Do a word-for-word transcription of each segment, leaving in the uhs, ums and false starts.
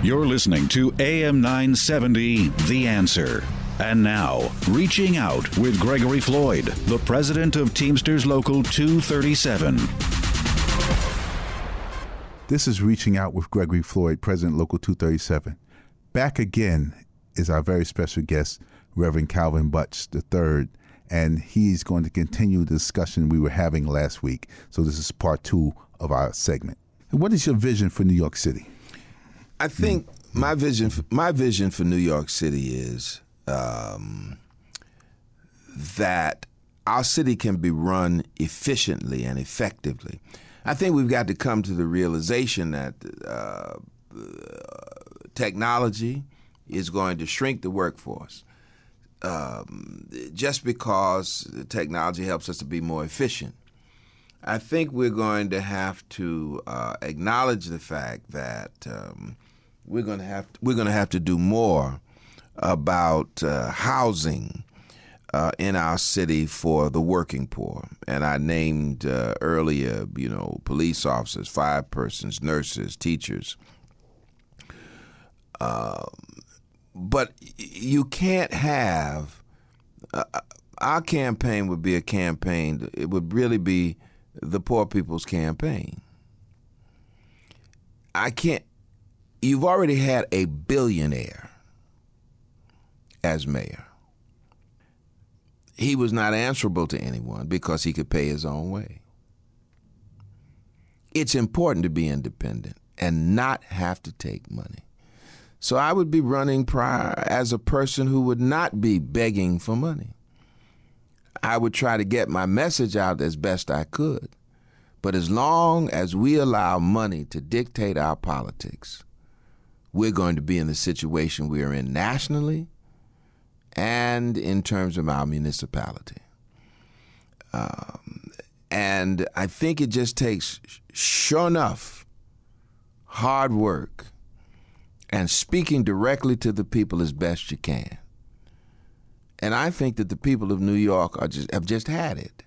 You're listening to A M nine seventy, The Answer. And now, Reaching Out with Gregory Floyd, the president of Teamsters Local two thirty-seven. This is Reaching Out with Gregory Floyd, president Local two thirty-seven. Back again is our very special guest, Reverend Calvin Butts the third, and he's going to continue the discussion we were having last week. So this is part two of our segment. What is your vision for New York City? I think mm-hmm. my vision for, my vision for New York City is um, that our city can be run efficiently and effectively. I think we've got to come to the realization that uh, technology is going to shrink the workforce. Um, just because technology helps us to be more efficient. I think we're going to have to uh, acknowledge the fact that um, we're going to have to, we're going to have to do more about uh, housing uh, in our city for the working poor. And I named uh, earlier, you know, police officers, fire persons, nurses, teachers. Um, But you can't have uh, our campaign would be a campaign. It would really be the poor people's campaign. I can't. You've already had a billionaire as mayor. He was not answerable to anyone because he could pay his own way. It's important to be independent and not have to take money. So I would be running prior as a person who would not be begging for money. I would try to get my message out as best I could. But as long as we allow money to dictate our politics, we're going to be in the situation we are in nationally and in terms of our municipality. Um, and I think it just takes, sure enough, hard work and speaking directly to the people as best you can. And I think that the people of New York are just have just had it.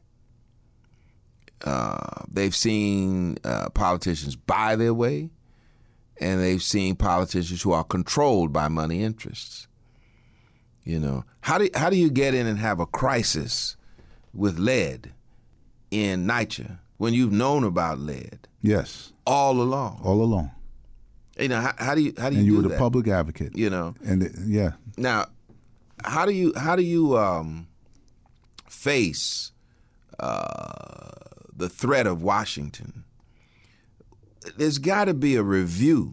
Uh, they've seen uh, politicians buy their way, and they've seen politicians who are controlled by money interests. You know, how do how do you get in and have a crisis with lead in NYCHA when you've known about lead? Yes, all along. All along. You know, how, how do you how do you and you do were the that? public advocate. You know, and it, yeah. Now, how do you how do you um, face uh, the threat of Washington? There's got to be a review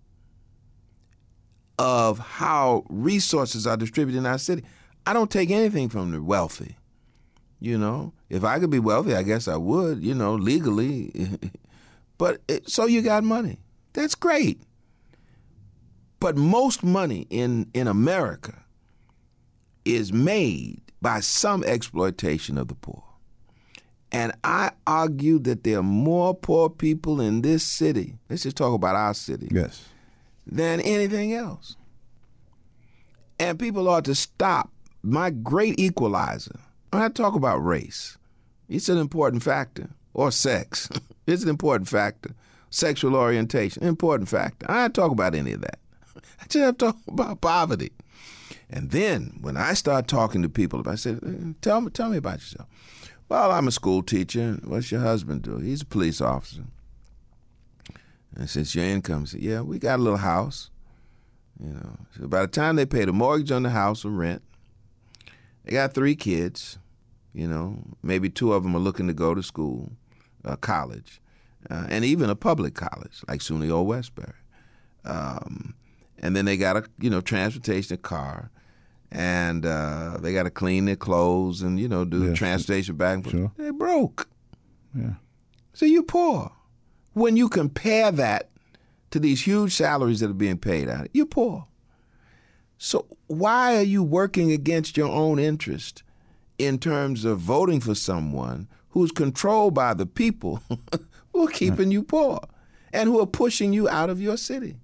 of how resources are distributed in our city. I don't take anything from the wealthy. You know, if I could be wealthy, I guess I would. You know, legally, but it, so you got money. That's great. But most money in, in America is made by some exploitation of the poor. And I argue that there are more poor people in this city, let's just talk about our city, yes, than anything else. And people ought to stop. My great equalizer, when I talk about race, it's an important factor, or sex, it's an important factor. Sexual orientation, important factor. I don't talk about any of that. I just have to talk about poverty. And then when I start talking to people, I said, tell me, tell me about yourself. Well, I'm a school teacher. What's your husband do? He's a police officer. And I said, your income? I said, yeah, we got a little house. You know, so by the time they pay the mortgage on the house or rent, they got three kids. You know, maybe two of them are looking to go to school, uh, college. Uh, and even a public college like SUNY Old Westbury. Um, and then they got a, you know, transportation, a car, and uh, they got to clean their clothes and, you know, do yeah, transportation back and forth. Sure. They're broke. Yeah. So you're poor. When you compare that to these huge salaries that are being paid out, you're poor. So why are you working against your own interest in terms of voting for someone who's controlled by the people who are keeping you poor and who are pushing you out of your city?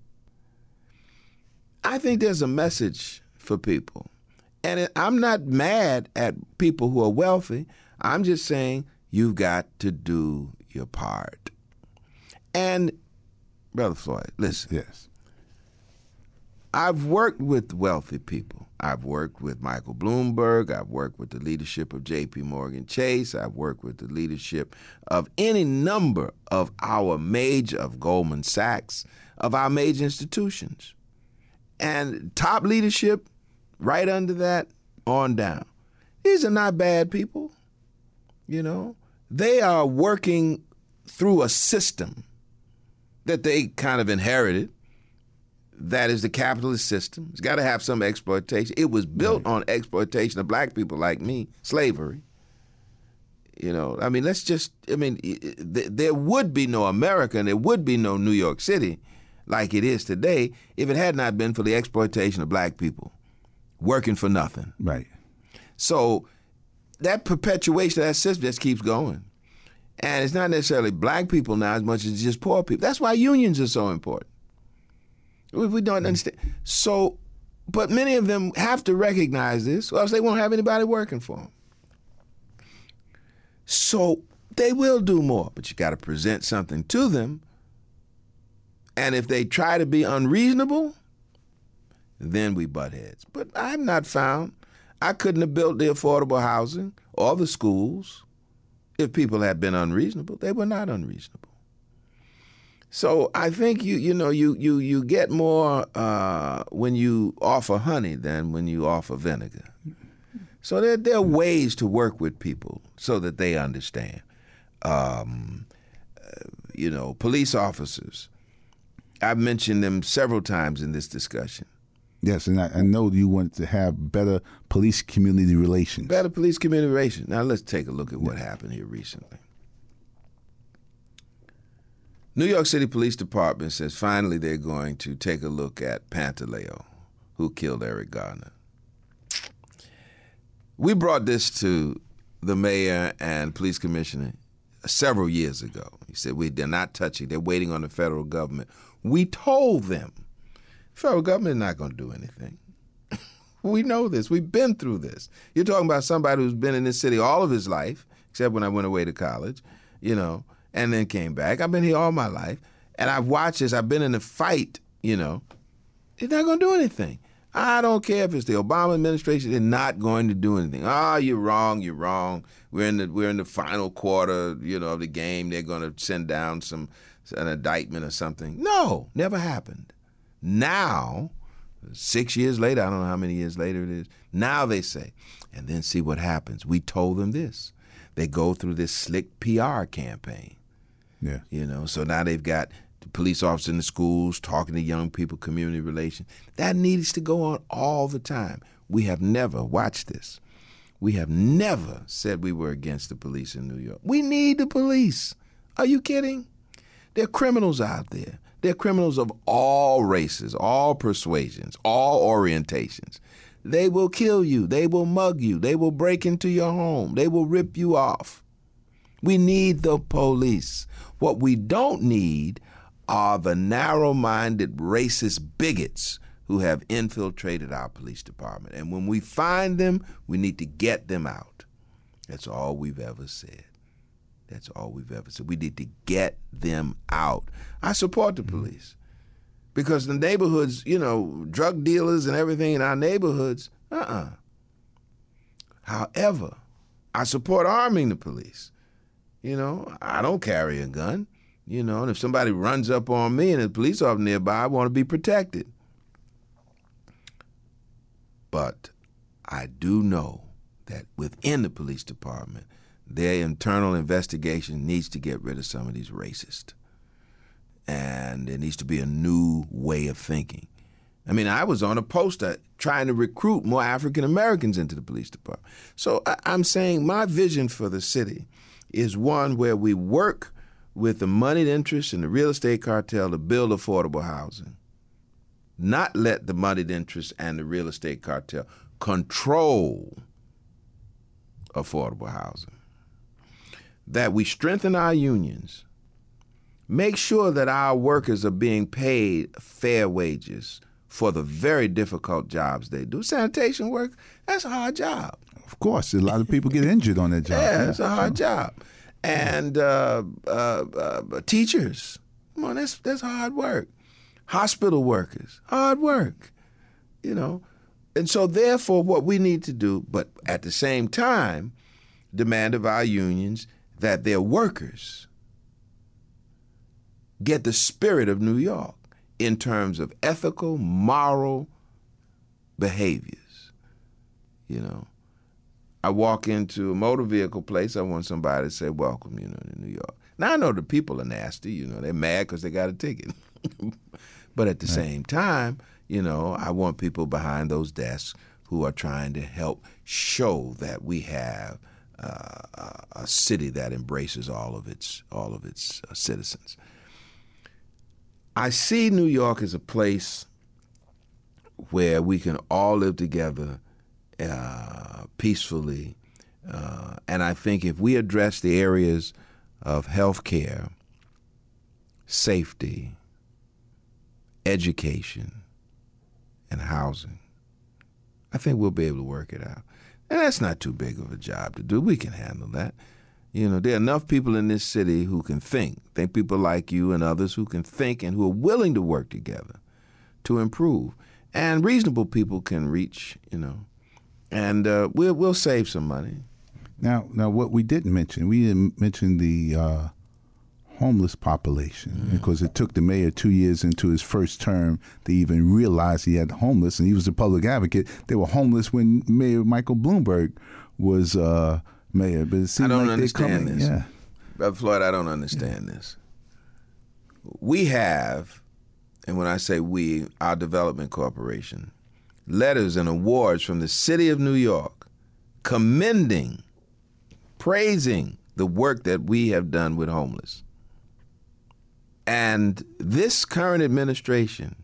I think there's a message for people. And it, I'm not mad at people who are wealthy. I'm just saying you've got to do your part. And, Brother Floyd, listen. Yes. I've worked with wealthy people. I've worked with Michael Bloomberg. I've worked with the leadership of J P Morgan Chase. I've worked with the leadership of any number of our major, of Goldman Sachs, of our major institutions. And top leadership, right under that, on down. These are not bad people, you know. They are working through a system that they kind of inherited. That is the capitalist system. It's got to have some exploitation. It was built right. on exploitation of black people like me, slavery. You know, I mean, let's just, I mean, there would be no America and there would be no New York City like it is today if it had not been for the exploitation of black people working for nothing. Right. So that perpetuation of that system just keeps going. And it's not necessarily black people now as much as just poor people. That's why unions are so important. We don't understand. So, but many of them have to recognize this, or else they won't have anybody working for them. So they will do more, but you got to present something to them. And if they try to be unreasonable, then we butt heads. But I've not found, I couldn't have built the affordable housing or the schools if people had been unreasonable. They were not unreasonable. So I think you you know you you you get more uh, when you offer honey than when you offer vinegar. So there there are ways to work with people so that they understand. Um, uh, you know, police officers. I've mentioned them several times in this discussion. Yes, and I, I know you want to have better police-community relations. Better police-community relations. Now let's take a look at what yeah. happened here recently. New York City Police Department says finally they're going to take a look at Pantaleo, who killed Eric Garner. We brought this to the mayor and police commissioner several years ago. He said, we, they're not touching, they're waiting on the federal government. We told them, the federal government is not going to do anything. We know this. We've been through this. You're talking about somebody who's been in this city all of his life, except when I went away to college, you know, and then came back. I've been here all my life, and I've watched this. I've been in the fight, you know. They're not going to do anything. I don't care if it's the Obama administration. They're not going to do anything. Ah, oh, you're wrong. You're wrong. We're in the we're in the final quarter, you know, of the game. They're going to send down some an indictment or something. No, never happened. Now, six years later, I don't know how many years later it is. Now they say, and then see what happens. We told them this. They go through this slick P R campaign. Yeah. You know, so now they've got the police officers in the schools talking to young people, community relations. That needs to go on all the time. We have never, watch this, we have never said we were against the police in New York. We need the police. Are you kidding? There are criminals out there. There are criminals of all races, all persuasions, all orientations. They will kill you. They will mug you. They will break into your home. They will rip you off. We need the police. What we don't need are the narrow-minded racist bigots who have infiltrated our police department. And when we find them, we need to get them out. That's all we've ever said. That's all we've ever said. We need to get them out. I support the police because the neighborhoods, you know, drug dealers and everything in our neighborhoods, uh-uh. However, I support arming the police. You know, I don't carry a gun, you know, and if somebody runs up on me and there's a police officer nearby, I want to be protected. But I do know that within the police department, their internal investigation needs to get rid of some of these racists. And there needs to be a new way of thinking. I mean, I was on a poster trying to recruit more African Americans into the police department. So I'm saying my vision for the city is one where we work with the moneyed interests and the real estate cartel to build affordable housing. Not let the moneyed interests and the real estate cartel control affordable housing. That we strengthen our unions, make sure that our workers are being paid fair wages for the very difficult jobs they do. Sanitation work, that's a hard job. Of course, a lot of people get injured on that job. Yeah, it's a hard job. And uh, uh, uh, teachers, come on, that's that's hard work. Hospital workers, hard work. you know. And so therefore what we need to do, but at the same time, demand of our unions that their workers get the spirit of New York in terms of ethical, moral behaviors. You know, I walk into a motor vehicle place, I want somebody to say, welcome, you know, to New York. Now, I know the people are nasty, you know, they're mad because they got a ticket. But at the right. same time, you know, I want people behind those desks who are trying to help show that we have uh, a city that embraces all of its all of its uh, citizens. I see New York as a place where we can all live together uh, peacefully, uh, and I think if we address the areas of health care, safety, education, and housing, I think we'll be able to work it out. And that's not too big of a job to do. We can handle that. You know, there are enough people in this city who can think. Think people like you and others who can think and who are willing to work together to improve. And reasonable people can reach, you know, and uh, we'll we'll save some money. Now, now, what we didn't mention, we didn't mention the uh, homeless population, mm. because it took the mayor two years into his first term to even realize he had homeless, and he was a public advocate. They were homeless when Mayor Michael Bloomberg was uh, mayor, but it seemed I don't like understand coming, this. Yeah. Brother Floyd, I don't understand yeah. this. We have, and when I say we, our development corporation, letters and awards from the city of New York commending, praising the work that we have done with homeless. And this current administration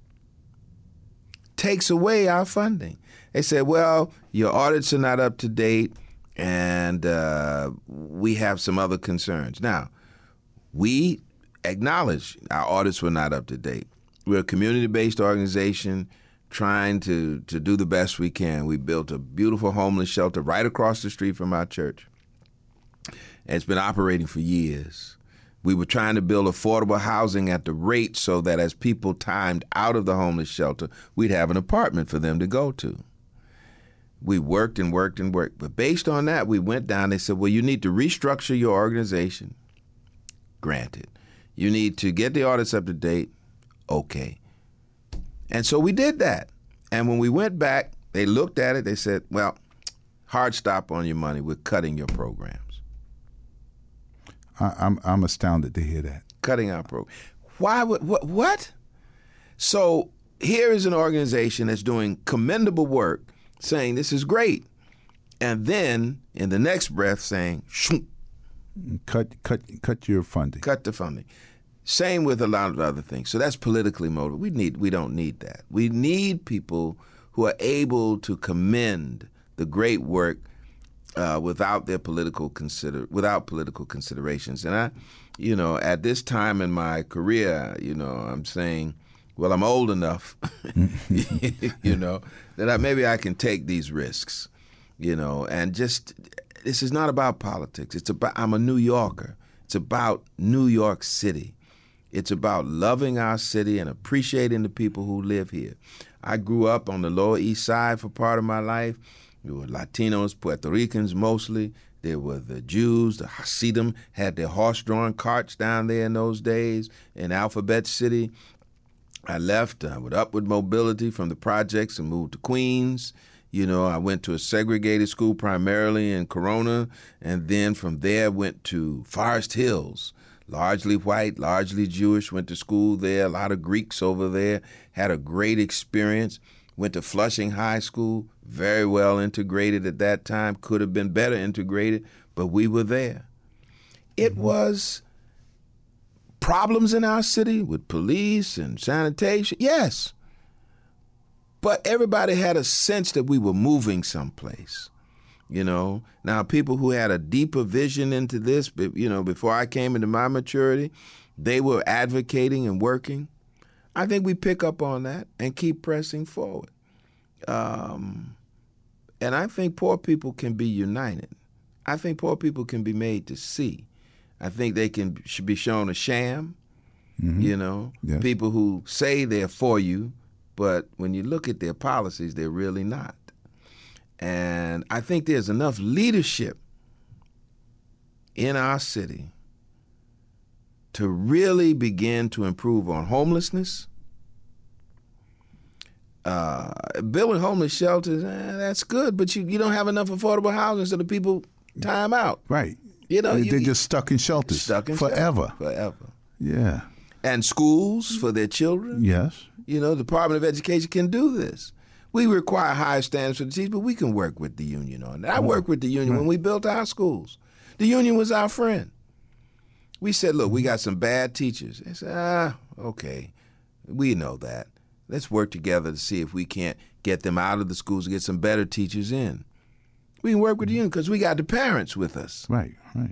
takes away our funding. They say, well, your audits are not up to date, and uh, we have some other concerns. Now, we acknowledge our audits were not up to date. We're a community-based organization trying to, to do the best we can. We built a beautiful homeless shelter right across the street from our church. And it's been operating for years. We were trying to build affordable housing at the rate so that as people timed out of the homeless shelter, we'd have an apartment for them to go to. We worked and worked and worked. But based on that, we went down. They said, well, you need to restructure your organization. Granted. You need to get the audits up to date. Okay. And so we did that. And when we went back, they looked at it. They said, well, hard stop on your money. We're cutting your programs. I, I'm I'm astounded to hear that. Cutting our program. Why would, what, what? So here is an organization that's doing commendable work, saying this is great. And then in the next breath saying, shoom, cut cut cut your funding. Cut the funding. Same with a lot of other things. So that's politically motivated. We need we don't need that. We need people who are able to commend the great work uh, without their political consider without political considerations. And I, you know, at this time in my career, you know, I'm saying, well, I'm old enough, you know, that I, maybe I can take these risks, you know, and just this is not about politics. It's about I'm a New Yorker. It's about New York City. It's about loving our city and appreciating the people who live here. I grew up on the Lower East Side for part of my life. There were Latinos, Puerto Ricans mostly. There were the Jews. The Hasidim had their horse-drawn carts down there in those days in Alphabet City. I left uh, with upward mobility from the projects and moved to Queens. You know, I went to a segregated school primarily in Corona, and then from there went to Forest Hills. Largely white, largely Jewish, went to school there, a lot of Greeks over there, had a great experience, went to Flushing High School, very well integrated at that time, could have been better integrated, but we were there. It mm-hmm. was problems in our city with police and sanitation, yes, but everybody had a sense that we were moving someplace. You know, now people who had a deeper vision into this, you know, before I came into my maturity, they were advocating and working. I think we pick up on that and keep pressing forward. Um, and I think poor people can be united. I think poor people can be made to see. I think they can should be shown a sham, mm-hmm. you know, yes. people who say they're for you but when you look at their policies, they're really not. And I think there's enough leadership in our city to really begin to improve on homelessness. Uh, building homeless shelters, eh, that's good, but you, you don't have enough affordable housing, so the people time out. Right. You know, They're you, just stuck in shelters. Stuck in forever. Shelters, forever. Yeah. And schools for their children. Yes. You know, the Department of Education can do this. We require higher standards for the teachers, but we can work with the union on that. I worked with the union right. when we built our schools. The union was our friend. We said, look, we got some bad teachers. They said, ah, okay, we know that. Let's work together to see if we can't get them out of the schools and get some better teachers in. We can work with the union because we got the parents with us. Right, right.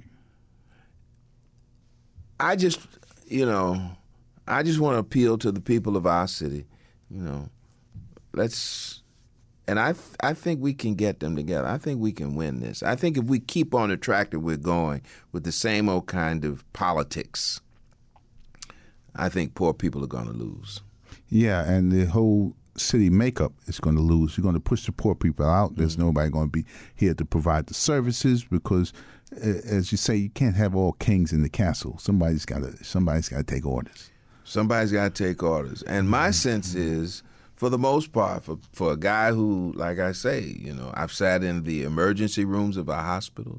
I just, you know, I just want to appeal to the people of our city. You know, let's, and I, th- I think we can get them together. I think we can win this. I think if we keep on the track that we're going with the same old kind of politics, I think poor people are going to lose. Yeah, and the whole city makeup is going to lose. You're going to push the poor people out. There's mm-hmm. nobody going to be here to provide the services because, uh, as you say, you can't have all kings in the castle. Somebody's got to. Somebody's got to take orders. Somebody's got to take orders. And my mm-hmm. sense is, for the most part, for for a guy who, like I say, you know, I've sat in the emergency rooms of our hospitals.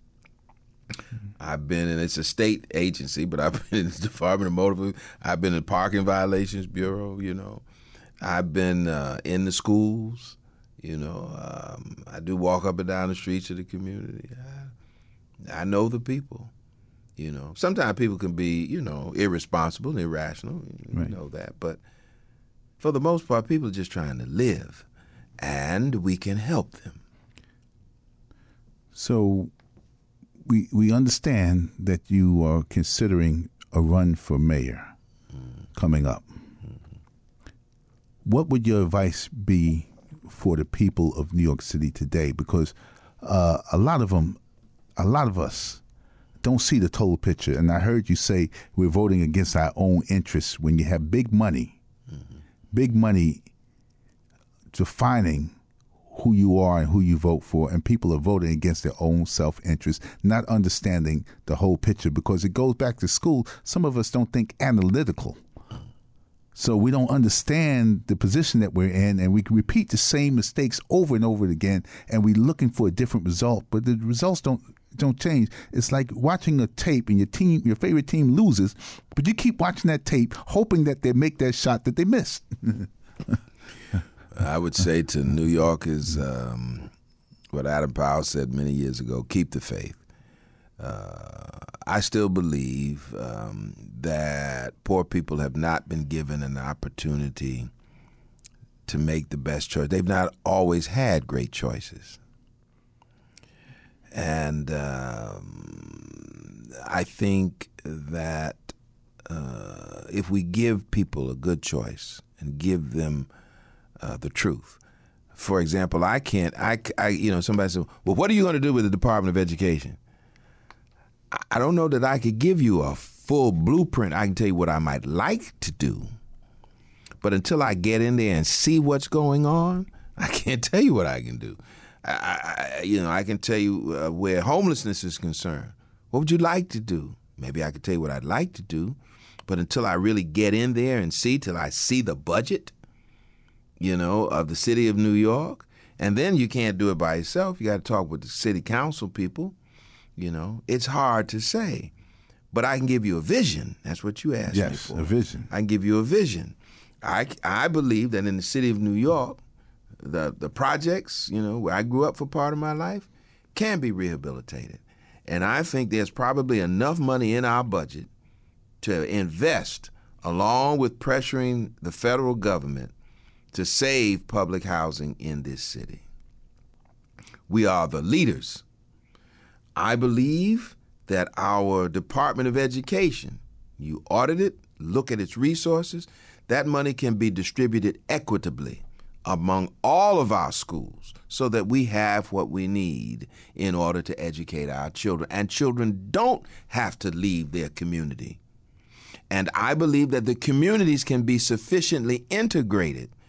I've been in, it's a state agency, but I've been in the Department of Motor Vehicles. I've been in the Parking Violations Bureau, you know. I've been uh, in the schools, you know. Um, I do walk up and down the streets of the community. I, I know the people, you know. Sometimes people can be, you know, irresponsible and irrational, you right. know that. But for the most part, people are just trying to live, and we can help them. So we we understand that you are considering a run for mayor mm. coming up. Mm-hmm. What would your advice be for the people of New York City today? Because uh, a lot of them, a lot of us don't see the total picture. And I heard you say we're voting against our own interests when you have big money, mm-hmm. big money defining who you are and who you vote for, and people are voting against their own self-interest, not understanding the whole picture, because it goes back to school. Some of us don't think analytical. So we don't understand the position that we're in, and we can repeat the same mistakes over and over again, and we're looking for a different result, but the results don't don't change. It's like watching a tape and your team, your favorite team loses, but you keep watching that tape hoping that they make that shot that they missed. I would say to New York is um, what Adam Powell said many years ago, keep the faith. Uh, I still believe um, that poor people have not been given an opportunity to make the best choice. They've not always had great choices. And um, I think that uh, if we give people a good choice and give them Uh, the truth. For example, I can't, I, I, you know, somebody said, well, what are you going to do with the Department of Education? I, I don't know that I could give you a full blueprint. I can tell you what I might like to do. But until I get in there and see what's going on, I can't tell you what I can do. I, I you know, I can tell you uh, where homelessness is concerned. What would you like to do? Maybe I could tell you what I'd like to do. But until I really get in there and see, till I see the budget, you know, of the city of New York. And then you can't do it by yourself. You got to talk with the city council people. You know, it's hard to say. But I can give you a vision. That's what you asked yes, me for. Yes, a vision. I can give you a vision. I, I believe that in the city of New York, the, the projects, you know, where I grew up for part of my life, can be rehabilitated. And I think there's probably enough money in our budget to invest, along with pressuring the federal government, to save public housing in this city. We are the leaders. I believe that our Department of Education, you audit it, look at its resources, that money can be distributed equitably among all of our schools so that we have what we need in order to educate our children. And children don't have to leave their community. And I believe that the communities can be sufficiently integrated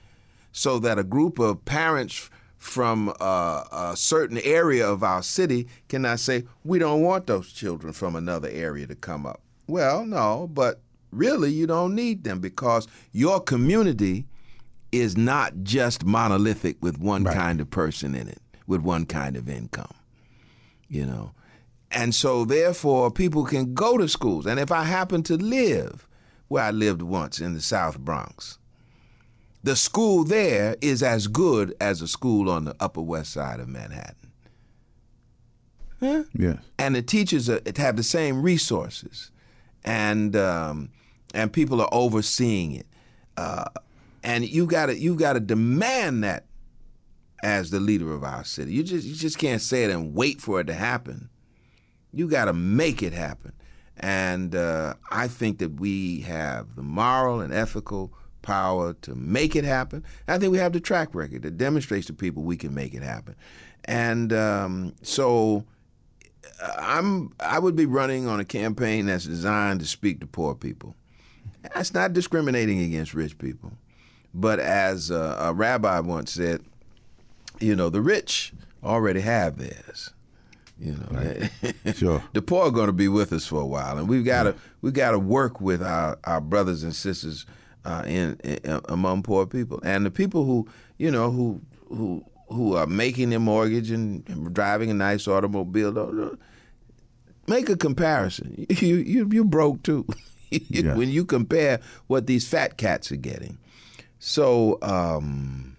so that a group of parents from uh, a certain area of our city cannot say, we don't want those children from another area to come up. Well, no, but really you don't need them, because your community is not just monolithic with one right. kind of person in it, with one kind of income, you know. And so therefore people can go to schools. And if I happen to live where I lived once in the South Bronx, the school there is as good as a school on the Upper West Side of Manhattan. Huh? Yes. And the teachers are, have the same resources, and um, and people are overseeing it. Uh, and you got you got to demand that as the leader of our city. You just you just can't say it and wait for it to happen. You got to make it happen. And uh, I think that we have the moral and ethical power to make it happen. I think we have the track record that demonstrates to people we can make it happen. And um, so I'm I would be running on a campaign that's designed to speak to poor people. That's not discriminating against rich people. But as a, a rabbi once said, you know, the rich already have theirs. You know, right. Sure. The poor are going to be with us for a while, and we've got to yeah. we got to work with our, our brothers and sisters uh, in, in among poor people, and the people who you know who who who are making their mortgage and, and driving a nice automobile. Make a comparison. You you you broke too yeah. when you compare what these fat cats are getting. So um,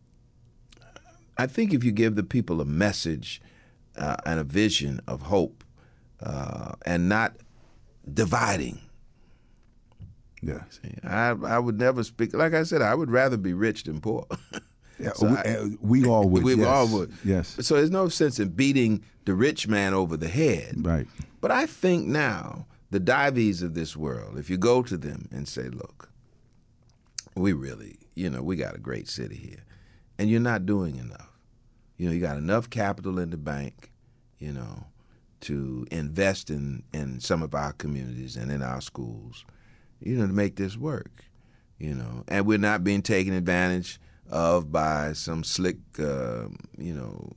I think if you give the people a message uh, and a vision of hope, uh, and not dividing. Yeah, See, I I would never speak. Like I said, I would rather be rich than poor. Yeah, so we, I, we all would. We yes. all would. Yes. So there's no sense in beating the rich man over the head. Right. But I think now the Dives of this world, if you go to them and say, look, we really, you know, we got a great city here, and you're not doing enough. You know, you got enough capital in the bank, you know, to invest in, in some of our communities and in our schools, you know, to make this work, you know. And we're not being taken advantage of by some slick, uh, you know,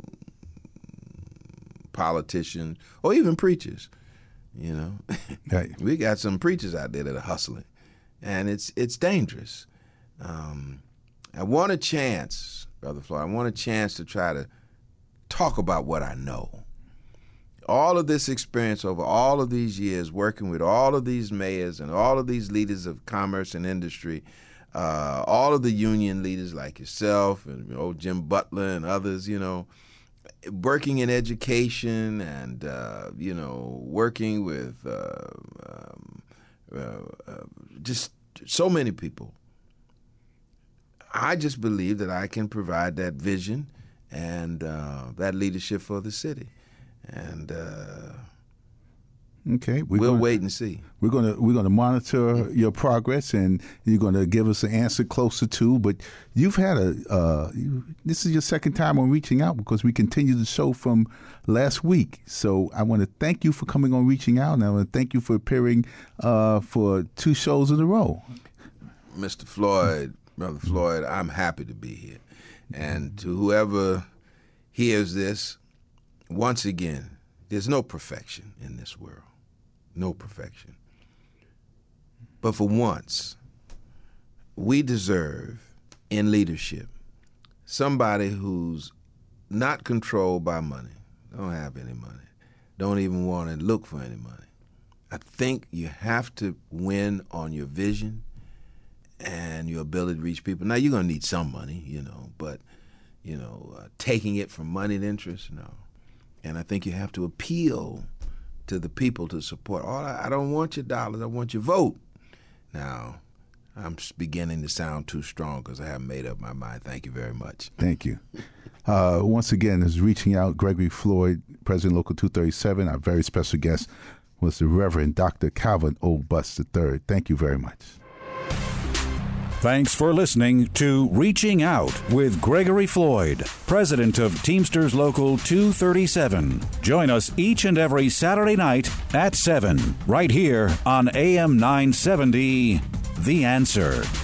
politician or even preachers, you know. Right. We got some preachers out there that are hustling, and it's it's dangerous. Um, I want a chance, Brother Floyd, I want a chance to try to talk about what I know. All of this experience over all of these years, working with all of these mayors and all of these leaders of commerce and industry, Uh, all of the union leaders like yourself and you know, Jim Butler and others, you know, working in education and, uh, you know, working with uh, um, uh, uh, just so many people. I just believe that I can provide that vision and uh, that leadership for the city. And uh, okay, we're we'll gonna, wait and see. We're gonna we're gonna monitor your progress, and you're gonna give us an answer closer to. But you've had a uh, you, this is your second time on Reaching Out, because we continue the show from last week. So I want to thank you for coming on Reaching Out, and I want to thank you for appearing uh, for two shows in a row. Mister Floyd, Brother Floyd, I'm happy to be here, and to whoever hears this, once again, there's no perfection in this world. No perfection. But for once, we deserve in leadership somebody who's not controlled by money, don't have any money, don't even want to look for any money. I think you have to win on your vision and your ability to reach people. Now, you're going to need some money, you know, but, you know, uh, taking it from moneyed interest, no. And I think you have to appeal to the people to support. Oh, I don't want your dollars. I want your vote. Now, I'm beginning to sound too strong because I haven't made up my mind. Thank you very much. Thank you. Uh, once again, this is Reaching Out. Gregory Floyd, President Local two thirty-seven. Our very special guest was the Reverend Doctor Calvin O. Butts the third. Thank you very much. Thanks for listening to Reaching Out with Gregory Floyd, President of Teamsters Local two thirty-seven. Join us each and every Saturday night at seven, right here on A M nine seventy, The Answer.